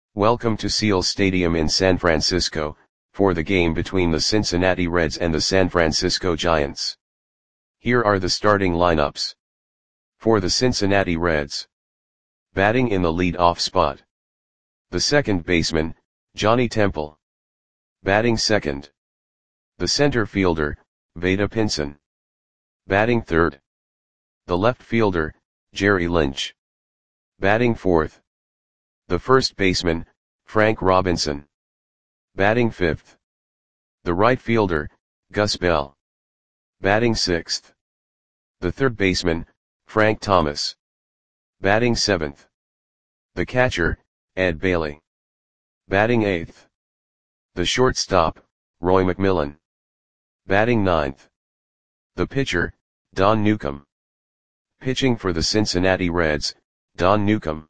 Welcome to Seal Stadium in San Francisco, for the game between the Cincinnati Reds and the San Francisco Giants. Here are the starting lineups. For the Cincinnati Reds. Batting in the lead-off spot. The second baseman, Johnny Temple. Batting second. The center fielder, Vada Pinson. Batting third. The left fielder, Jerry Lynch. Batting fourth. The first baseman, Frank Robinson. Batting fifth. The right fielder, Gus Bell. Batting sixth. The third baseman, Frank Thomas. Batting seventh. The catcher, Ed Bailey. Batting eighth. The shortstop, Roy McMillan. Batting ninth. The pitcher, Don Newcombe. Pitching for the Cincinnati Reds, Don Newcombe.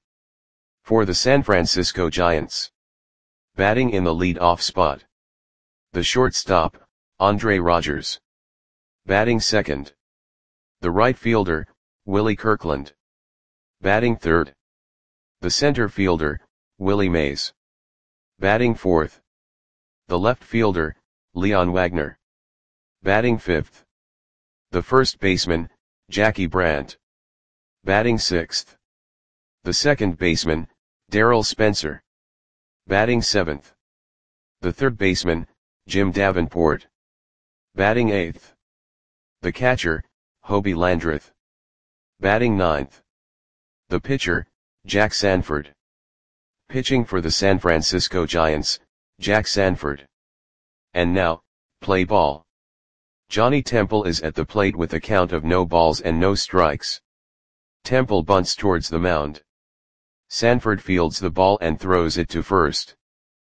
For the San Francisco Giants. Batting in the lead-off spot. The shortstop, Andre Rogers. Batting second. The right fielder, Willie Kirkland. Batting third. The center fielder, Willie Mays. Batting fourth. The left fielder, Leon Wagner. Batting fifth. The first baseman, Jackie Brandt. Batting sixth. The second baseman, Darryl Spencer. Batting seventh. The third baseman, Jim Davenport. Batting eighth. The catcher, Hobie Landreth. Batting ninth. The pitcher, Jack Sanford. Pitching for the San Francisco Giants, Jack Sanford. And now, play ball. Johnny Temple is at the plate with a count of no balls and no strikes. Temple bunts towards the mound. Sanford fields the ball and throws it to first.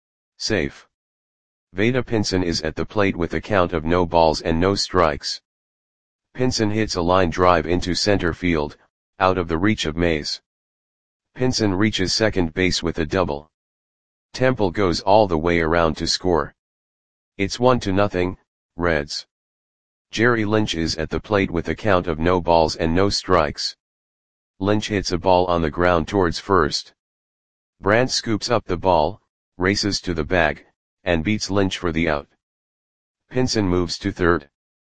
Safe. Vada Pinson is at the plate with a count of no balls and no strikes. Pinson hits a line drive into center field, out of the reach of Mays. Pinson reaches second base with a double. Temple goes all the way around to score. It's 1-0, Reds. Jerry Lynch is at the plate with a count of no balls and no strikes. Lynch hits a ball on the ground towards first. Brandt scoops up the ball, races to the bag, and beats Lynch for the out. Pinson moves to third.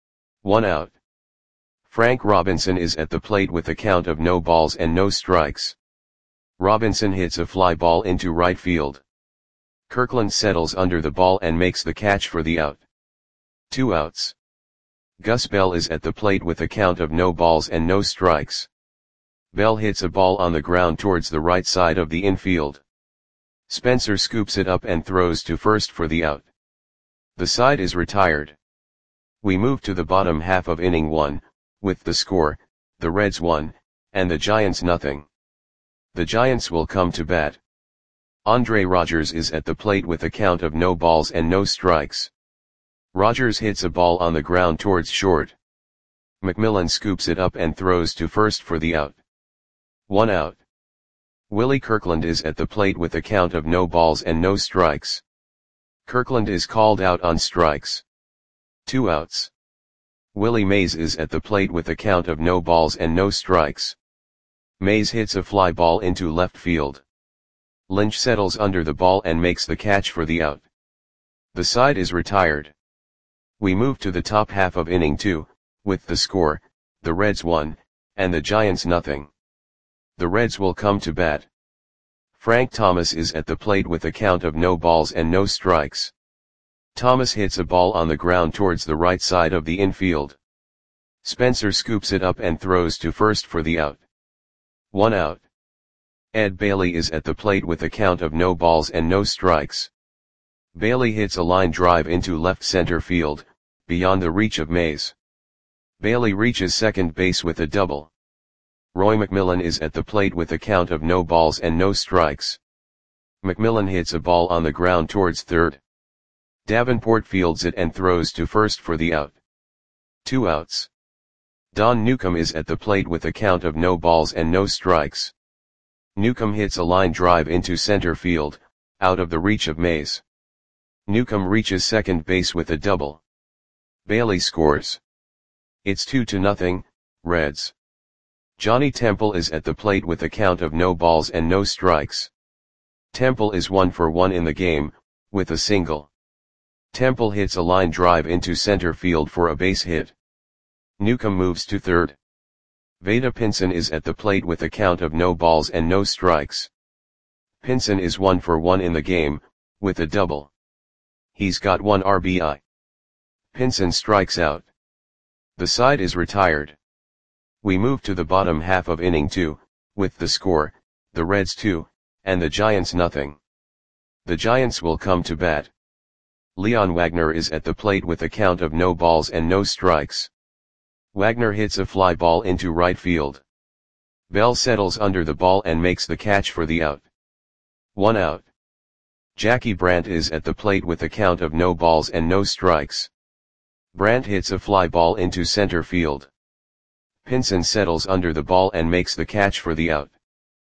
1 out. Frank Robinson is at the plate with a count of no balls and no strikes. Robinson hits a fly ball into right field. Kirkland settles under the ball and makes the catch for the out. 2 outs. Gus Bell is at the plate with a count of no balls and no strikes. Bell hits a ball on the ground towards the right side of the infield. Spencer scoops it up and throws to first for the out. The side is retired. We move to the bottom half of inning 1, with the score, the Reds 1, and the Giants 0. The Giants will come to bat. Andre Rogers is at the plate with a count of no balls and no strikes. Rogers hits a ball on the ground towards short. McMillan scoops it up and throws to first for the out. 1 out. Willie Kirkland is at the plate with a count of no balls and no strikes. Kirkland is called out on strikes. 2 outs. Willie Mays is at the plate with a count of no balls and no strikes. Mays hits a fly ball into left field. Lynch settles under the ball and makes the catch for the out. The side is retired. We move to the top half of inning 2, with the score, the Reds 1, and the Giants 0. The Reds will come to bat. Frank Thomas is at the plate with a count of no balls and no strikes. Thomas hits a ball on the ground towards the right side of the infield. Spencer scoops it up and throws to first for the out. 1 out. Ed Bailey is at the plate with a count of no balls and no strikes. Bailey hits a line drive into left center field, beyond the reach of Mays. Bailey reaches second base with a double. Roy McMillan is at the plate with a count of no balls and no strikes. McMillan hits a ball on the ground towards third. Davenport fields it and throws to first for the out. 2 outs. Don Newcombe is at the plate with a count of no balls and no strikes. Newcombe hits a line drive into center field, out of the reach of Mays. Newcombe reaches second base with a double. Bailey scores. It's 2-0, Reds. Johnny Temple is at the plate with a count of no balls and no strikes. Temple is 1 for 1 in the game, with a single. Temple hits a line drive into center field for a base hit. Newcomb moves to third. Veda Pinson is at the plate with a count of no balls and no strikes. Pinson is 1 for 1 in the game, with a double. He's got 1 RBI. Pinson strikes out. The side is retired. We move to the bottom half of inning 2, with the score, the Reds 2, and the Giants nothing. The Giants will come to bat. Leon Wagner is at the plate with a count of no balls and no strikes. Wagner hits a fly ball into right field. Bell settles under the ball and makes the catch for the out. 1 out. Jackie Brandt is at the plate with a count of no balls and no strikes. Brandt hits a fly ball into center field. Pinson settles under the ball and makes the catch for the out.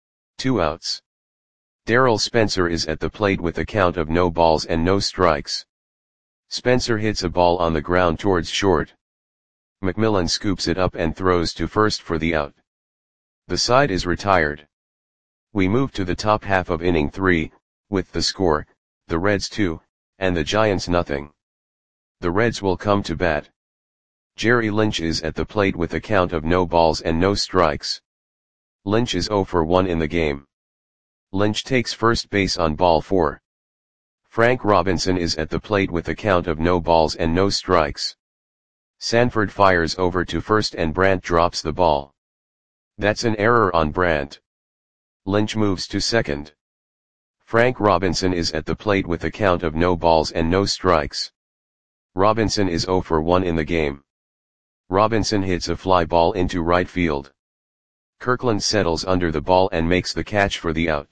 2 outs. Darrell Spencer is at the plate with a count of no balls and no strikes. Spencer hits a ball on the ground towards short. McMillan scoops it up and throws to first for the out. The side is retired. We move to the top half of inning 3, with the score, the Reds 2, and the Giants nothing. The Reds will come to bat. Jerry Lynch is at the plate with a count of no balls and no strikes. Lynch is 0 for 1 in the game. Lynch takes first base on ball 4. Frank Robinson is at the plate with a count of no balls and no strikes. Sanford fires over to first and Brandt drops the ball. That's an error on Brandt. Lynch moves to second. Frank Robinson is at the plate with a count of no balls and no strikes. Robinson is 0 for 1 in the game. Robinson hits a fly ball into right field. Kirkland settles under the ball and makes the catch for the out.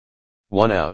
1 out.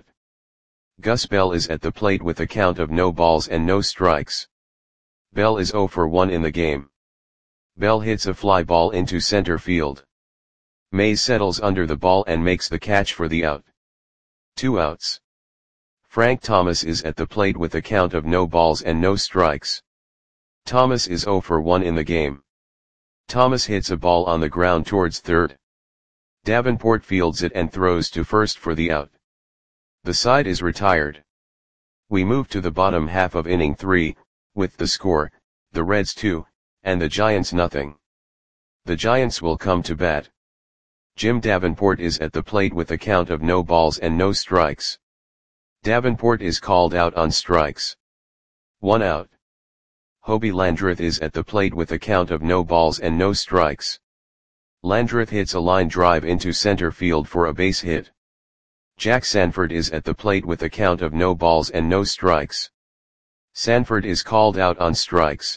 Gus Bell is at the plate with a count of no balls and no strikes. Bell is 0 for 1 in the game. Bell hits a fly ball into center field. Mays settles under the ball and makes the catch for the out. 2 outs. Frank Thomas is at the plate with a count of no balls and no strikes. Thomas is 0 for 1 in the game. Thomas hits a ball on the ground towards third. Davenport fields it and throws to first for the out. The side is retired. We move to the bottom half of inning 3, with the score, the Reds 2, and the Giants nothing. The Giants will come to bat. Jim Davenport is at the plate with a count of no balls and no strikes. Davenport is called out on strikes. 1 out. Hobie Landreth is at the plate with a count of no balls and no strikes. Landreth hits a line drive into center field for a base hit. Jack Sanford is at the plate with a count of no balls and no strikes. Sanford is called out on strikes.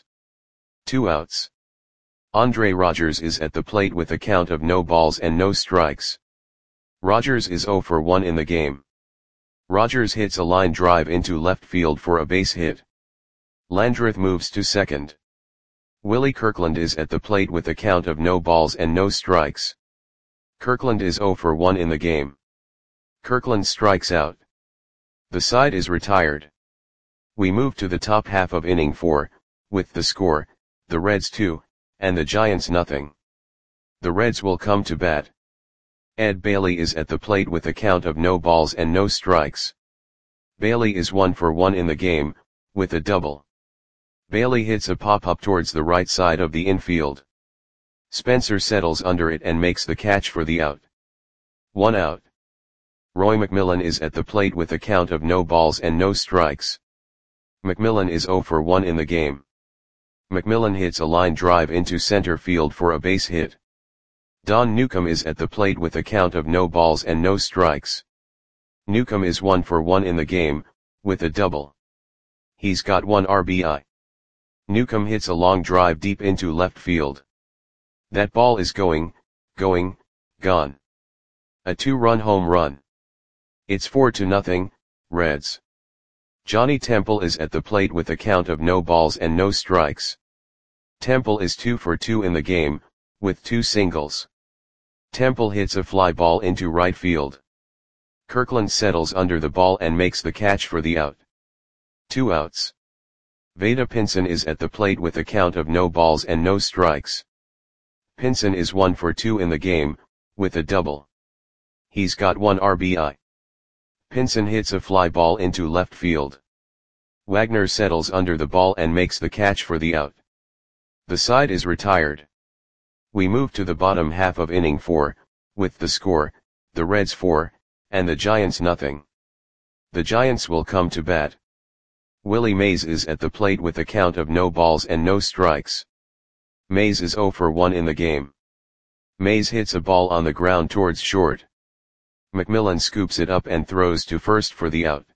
2 outs. Andre Rogers is at the plate with a count of no balls and no strikes. Rogers is 0 for 1 in the game. Rogers hits a line drive into left field for a base hit. Landreth moves to second. Willie Kirkland is at the plate with a count of no balls and no strikes. Kirkland is 0 for 1 in the game. Kirkland strikes out. The side is retired. We move to the top half of inning 4, with the score, the Reds 2, and the Giants nothing. The Reds will come to bat. Ed Bailey is at the plate with a count of no balls and no strikes. Bailey is 1 for 1 in the game, with a double. Bailey hits a pop-up towards the right side of the infield. Spencer settles under it and makes the catch for the out. 1 out. Roy McMillan is at the plate with a count of no balls and no strikes. McMillan is 0 for 1 in the game. McMillan hits a line drive into center field for a base hit. Don Newcomb is at the plate with a count of no balls and no strikes. Newcomb is 1 for 1 in the game, with a double. He's got 1 RBI. Newcomb hits a long drive deep into left field. That ball is gone. A 2-run home run. It's 4-0, Reds. Johnny Temple is at the plate with a count of no balls and no strikes. Temple is 2 for 2 in the game, with 2 singles. Temple hits a fly ball into right field. Kirkland settles under the ball and makes the catch for the out. 2 outs. Veda Pinson is at the plate with a count of no balls and no strikes. Pinson is 1 for 2 in the game, with a double. He's got 1 RBI. Pinson hits a fly ball into left field. Wagner settles under the ball and makes the catch for the out. The side is retired. We move to the bottom half of inning 4, with the score, the Reds 4, and the Giants nothing. The Giants will come to bat. Willie Mays is at the plate with a count of no balls and no strikes. Mays is 0 for 1 in the game. Mays hits a ball on the ground towards short. McMillan scoops it up and throws to first for the out.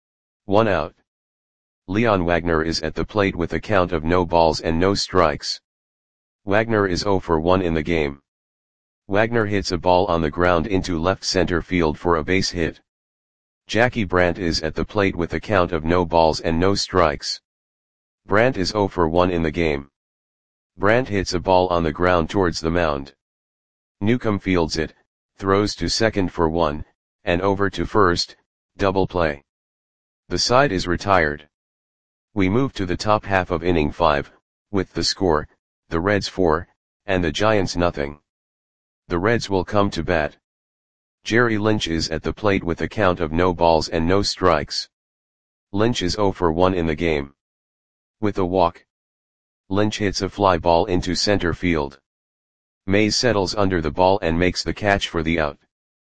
1 out. Leon Wagner is at the plate with a count of no balls and no strikes. Wagner is 0 for 1 in the game. Wagner hits a ball on the ground into left center field for a base hit. Jackie Brandt is at the plate with a count of no balls and no strikes. Brandt is 0 for 1 in the game. Brandt hits a ball on the ground towards the mound. Newcomb fields it, throws to second for 1, and over to first, double play. The side is retired. We move to the top half of inning 5, with the score, the Reds 4, and the Giants nothing. The Reds will come to bat. Jerry Lynch is at the plate with a count of no balls and no strikes. Lynch is 0 for 1 in the game. With a walk, Lynch hits a fly ball into center field. Mays settles under the ball and makes the catch for the out.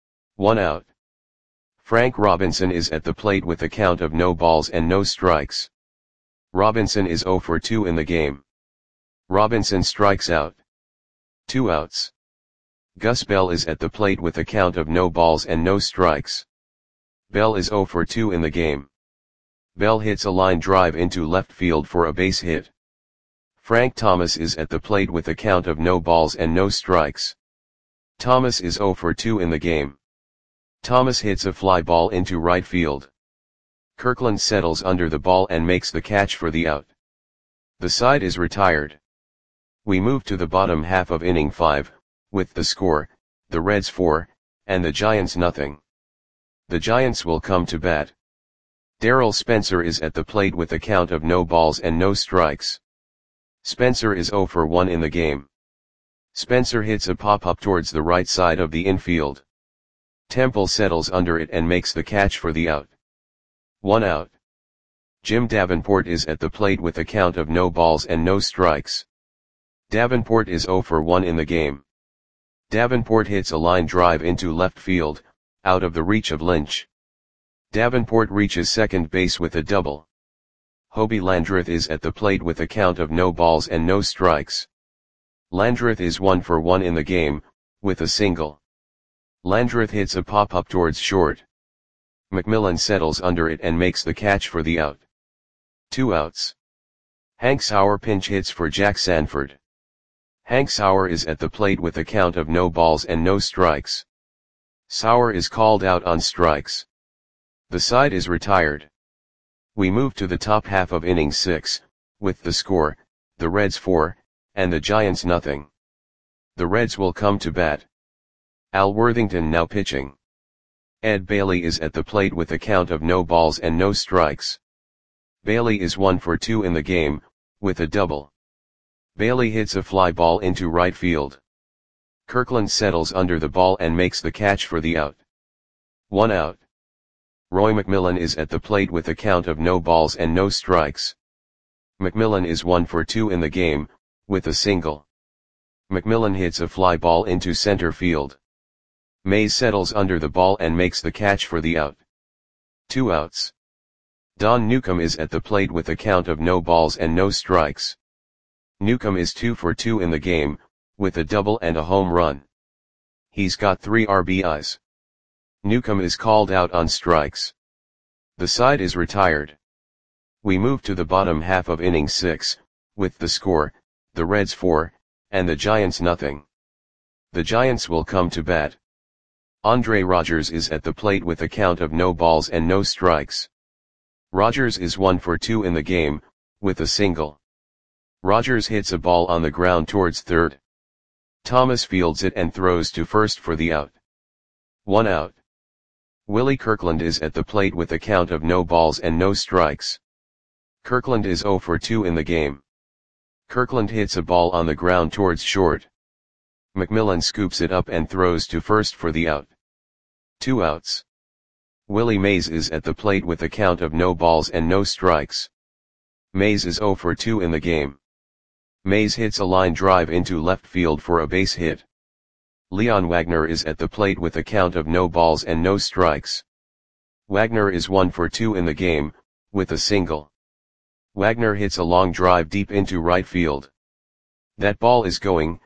1 out. Frank Robinson is at the plate with a count of no balls and no strikes. Robinson is 0 for 2 in the game. Robinson strikes out. 2 outs. Gus Bell is at the plate with a count of no balls and no strikes. Bell is 0 for 2 in the game. Bell hits a line drive into left field for a base hit. Frank Thomas is at the plate with a count of no balls and no strikes. Thomas is 0 for 2 in the game. Thomas hits a fly ball into right field. Kirkland settles under the ball and makes the catch for the out. The side is retired. We move to the bottom half of inning 5, with the score, the Reds 4, and the Giants nothing. The Giants will come to bat. Darrell Spencer is at the plate with a count of no balls and no strikes. Spencer is 0 for 1 in the game. Spencer hits a pop-up towards the right side of the infield. Temple settles under it and makes the catch for the out. 1 out. Jim Davenport is at the plate with a count of no balls and no strikes. Davenport is 0 for 1 in the game. Davenport hits a line drive into left field, out of the reach of Lynch. Davenport reaches second base with a double. Hobie Landreth is at the plate with a count of no balls and no strikes. Landreth is 1 for 1 in the game, with a single. Landreth hits a pop-up towards short. McMillan settles under it and makes the catch for the out. 2 outs. Hank Sauer pinch hits for Jack Sanford. Hank Sauer is at the plate with a count of no balls and no strikes. Sauer is called out on strikes. The side is retired. We move to the top half of inning 6, with the score, the Reds 4, and the Giants nothing. The Reds will come to bat. Al Worthington now pitching. Ed Bailey is at the plate with a count of no balls and no strikes. Bailey is 1 for 2 in the game, with a double. Bailey hits a fly ball into right field. Kirkland settles under the ball and makes the catch for the out. 1 out. Roy McMillan is at the plate with a count of no balls and no strikes. McMillan is 1 for 2 in the game, with a single. McMillan hits a fly ball into center field. Mays settles under the ball and makes the catch for the out. 2 outs. Don Newcomb is at the plate with a count of no balls and no strikes. Newcomb is 2 for 2 in the game, with a double and a home run. He's got 3 RBIs. Newcomb is called out on strikes. The side is retired. We move to the bottom half of inning 6, with the score, the Reds 4, and the Giants nothing. The Giants will come to bat. Andre Rogers is at the plate with a count of no balls and no strikes. Rogers is 1 for 2 in the game, with a single. Rogers hits a ball on the ground towards third. Thomas fields it and throws to first for the out. 1 out. Willie Kirkland is at the plate with a count of no balls and no strikes. Kirkland is 0 for 2 in the game. Kirkland hits a ball on the ground towards short. McMillan scoops it up and throws to first for the out. 2 outs. Willie Mays is at the plate with a count of no balls and no strikes. Mays is 0 for 2 in the game. Mays hits a line drive into left field for a base hit. Leon Wagner is at the plate with a count of no balls and no strikes. Wagner is 1 for 2 in the game, with a single. Wagner hits a long drive deep into right field. That ball is gone.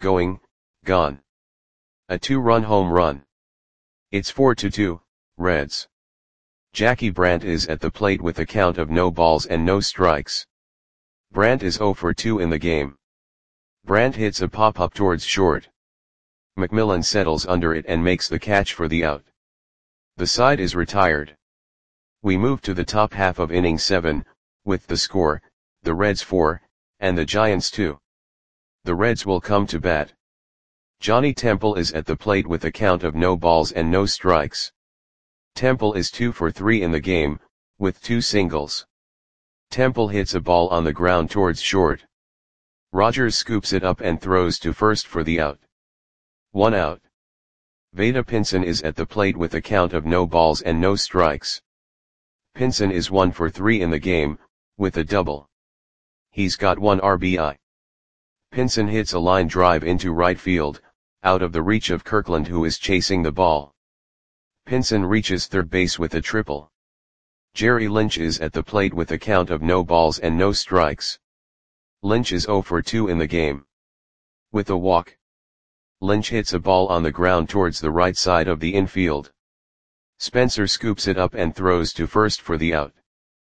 A 2-run home run. It's 4-2, Reds. Jackie Brandt is at the plate with a count of no balls and no strikes. Brandt is 0 for 2 in the game. Brandt hits a pop-up towards short. McMillan settles under it and makes the catch for the out. The side is retired. We move to the top half of inning 7, with the score, the Reds 4, and the Giants 2. The Reds will come to bat. Johnny Temple is at the plate with a count of no balls and no strikes. Temple is 2 for 3 in the game, with 2 singles. Temple hits a ball on the ground towards short. Rogers scoops it up and throws to first for the out. 1 out. Vada Pinson is at the plate with a count of no balls and no strikes. Pinson is 1 for 3 in the game, with a double. He's got 1 RBI. Pinson hits a line drive into right field, out of the reach of Kirkland, who is chasing the ball. Pinson reaches third base with a triple. Jerry Lynch is at the plate with a count of no balls and no strikes. Lynch is 0 for 2 in the game. With a walk. Lynch hits a ball on the ground towards the right side of the infield. Spencer scoops it up and throws to first for the out.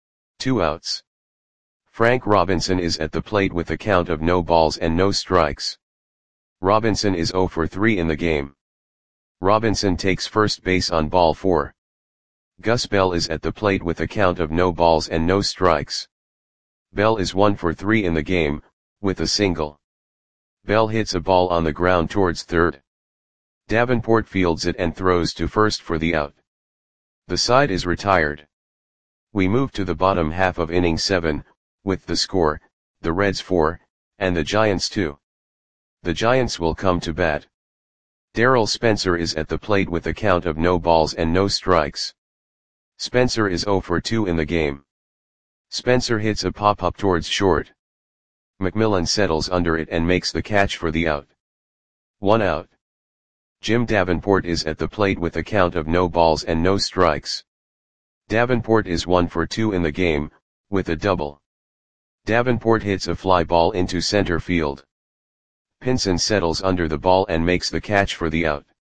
2 outs. Frank Robinson is at the plate with a count of no balls and no strikes. Robinson is 0 for 3 in the game. Robinson takes first base on ball 4. Gus Bell is at the plate with a count of no balls and no strikes. Bell is 1 for 3 in the game, with a single. Bell hits a ball on the ground towards third. Davenport fields it and throws to first for the out. The side is retired. We move to the bottom half of inning 7, with the score, the Reds 4, and the Giants 2. The Giants will come to bat. Darrell Spencer is at the plate with a count of no balls and no strikes. Spencer is 0 for 2 in the game. Spencer hits a pop-up towards short. McMillan settles under it and makes the catch for the out. 1 out. Jim Davenport is at the plate with a count of no balls and no strikes. Davenport is 1 for 2 in the game, with a double. Davenport hits a fly ball into center field. Pinson settles under the ball and makes the catch for the out.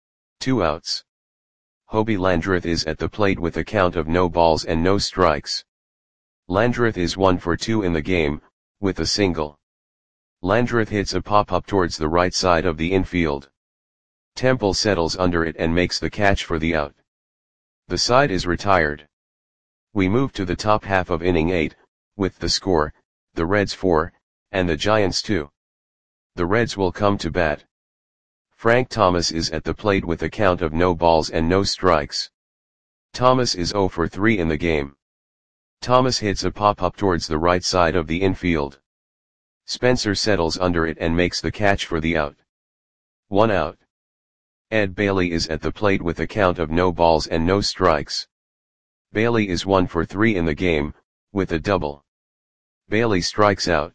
2 outs. Hobie Landreth is at the plate with a count of no balls and no strikes. Landreth is 1 for 2 in the game, with a single. Landreth hits a pop-up towards the right side of the infield. Temple settles under it and makes the catch for the out. The side is retired. We move to the top half of inning 8, with the score, the Reds 4, and the Giants 2. The Reds will come to bat. Frank Thomas is at the plate with a count of no balls and no strikes. Thomas is 0 for 3 in the game. Thomas hits a pop-up towards the right side of the infield. Spencer settles under it and makes the catch for the out. 1 out. Ed Bailey is at the plate with a count of no balls and no strikes. Bailey is 1 for 3 in the game, with a double. Bailey strikes out.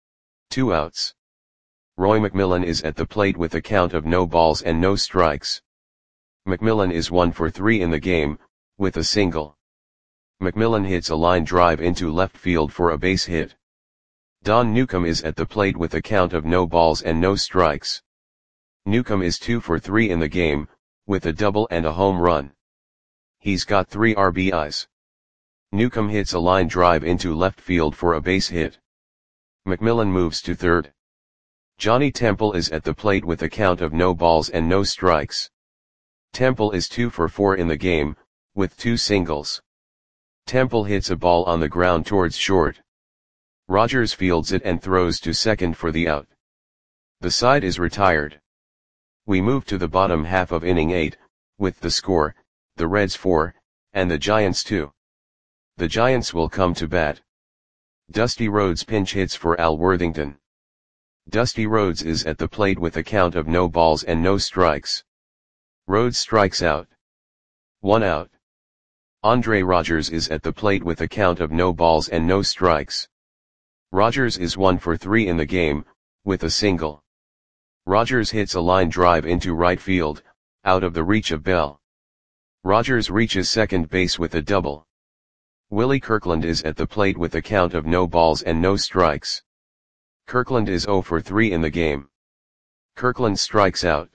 2 outs. Roy McMillan is at the plate with a count of no balls and no strikes. McMillan is 1 for 3 in the game, with a single. McMillan hits a line drive into left field for a base hit. Don Newcomb is at the plate with a count of no balls and no strikes. Newcomb is 2 for 3 in the game, with a double and a home run. He's got 3 RBIs. Newcomb hits a line drive into left field for a base hit. McMillan moves to third. Johnny Temple is at the plate with a count of no balls and no strikes. Temple is 2 for 4 in the game, with 2 singles. Temple hits a ball on the ground towards short. Rogers fields it and throws to second for the out. The side is retired. We move to the bottom half of inning 8, with the score, the Reds 4, and the Giants 2. The Giants will come to bat. Dusty Rhodes pinch hits for Al Worthington. Dusty Rhodes is at the plate with a count of no balls and no strikes. Rhodes strikes out. 1 out. Andre Rogers is at the plate with a count of no balls and no strikes. Rogers is 1 for 3 in the game, with a single. Rogers hits a line drive into right field, out of the reach of Bell. Rogers reaches second base with a double. Willie Kirkland is at the plate with a count of no balls and no strikes. Kirkland is 0 for 3 in the game. Kirkland strikes out.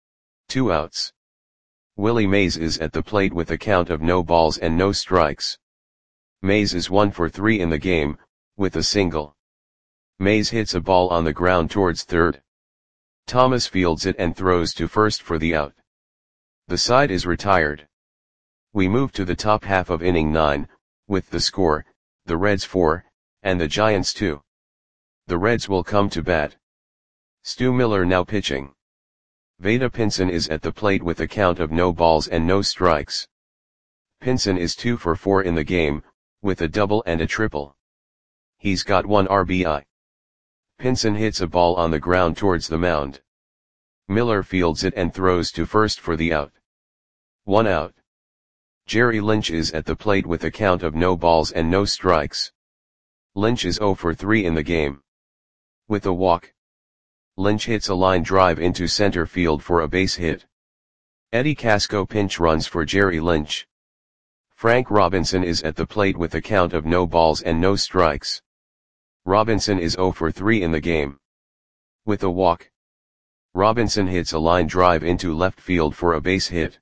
2 outs. Willie Mays is at the plate with a count of no balls and no strikes. Mays is 1 for 3 in the game, with a single. Mays hits a ball on the ground towards third. Thomas fields it and throws to first for the out. The side is retired. We move to the top half of inning 9, with the score, the Reds 4, and the Giants 2. The Reds will come to bat. Stu Miller now pitching. Vada Pinson is at the plate with a count of no balls and no strikes. Pinson is 2 for 4 in the game, with a double and a triple. He's got 1 RBI. Pinson hits a ball on the ground towards the mound. Miller fields it and throws to first for the out. 1 out. Jerry Lynch is at the plate with a count of no balls and no strikes. Lynch is 0 for 3 in the game. With a walk. Lynch hits a line drive into center field for a base hit. Eddie Casco pinch runs for Jerry Lynch. Frank Robinson is at the plate with a count of no balls and no strikes. Robinson is 0 for 3 in the game. With a walk. Robinson hits a line drive into left field for a base hit.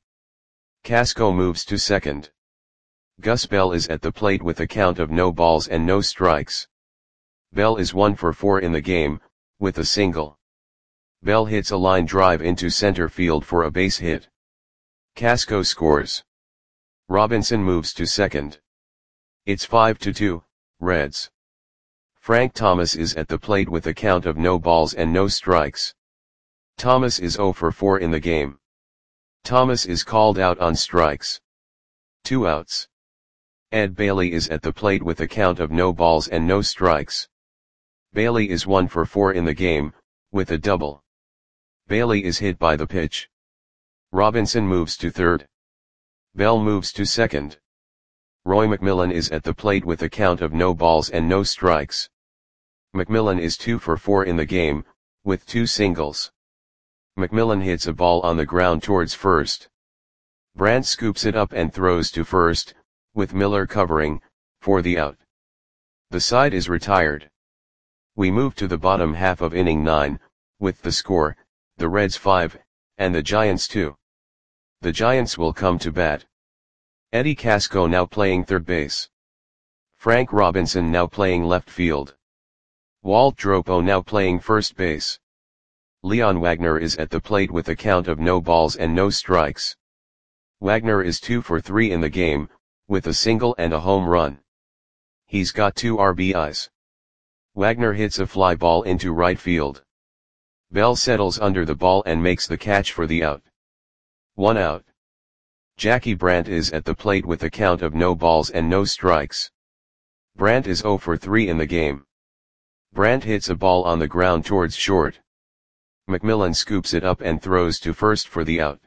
Casco moves to second. Gus Bell is at the plate with a count of no balls and no strikes. Bell is 1 for 4 in the game, with a single. Bell hits a line drive into center field for a base hit. Casco scores. Robinson moves to second. It's 5-2, Reds. Frank Thomas is at the plate with a count of no balls and no strikes. Thomas is 0 for 4 in the game. Thomas is called out on strikes. 2 outs. Ed Bailey is at the plate with a count of no balls and no strikes. Bailey is 1 for 4 in the game, with a double. Bailey is hit by the pitch. Robinson moves to third. Bell moves to second. Roy McMillan is at the plate with a count of no balls and no strikes. McMillan is 2 for 4 in the game, with 2 singles. McMillan hits a ball on the ground towards first. Brandt scoops it up and throws to first, with Miller covering, for the out. The side is retired. We move to the bottom half of inning 9, with the score, the Reds 5, and the Giants 2. The Giants will come to bat. Eddie Casco now playing third base. Frank Robinson now playing left field. Walt Dropo now playing first base. Leon Wagner is at the plate with a count of no balls and no strikes. Wagner is 2 for 3 in the game, with a single and a home run. He's got 2 RBIs. Wagner hits a fly ball into right field. Bell settles under the ball and makes the catch for the out. 1 out. Jackie Brandt is at the plate with a count of no balls and no strikes. Brandt is 0 for 3 in the game. Brandt hits a ball on the ground towards short. McMillan scoops it up and throws to first for the out.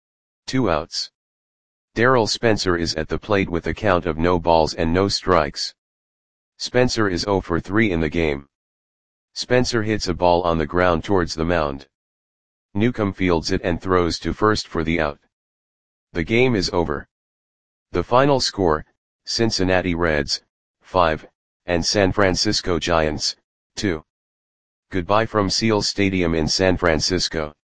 2 outs. Darrell Spencer is at the plate with a count of no balls and no strikes. Spencer is 0 for 3 in the game. Spencer hits a ball on the ground towards the mound. Newcomb fields it and throws to first for the out. The game is over. The final score, Cincinnati Reds, 5, and San Francisco Giants, 2. Goodbye from Seal Stadium in San Francisco.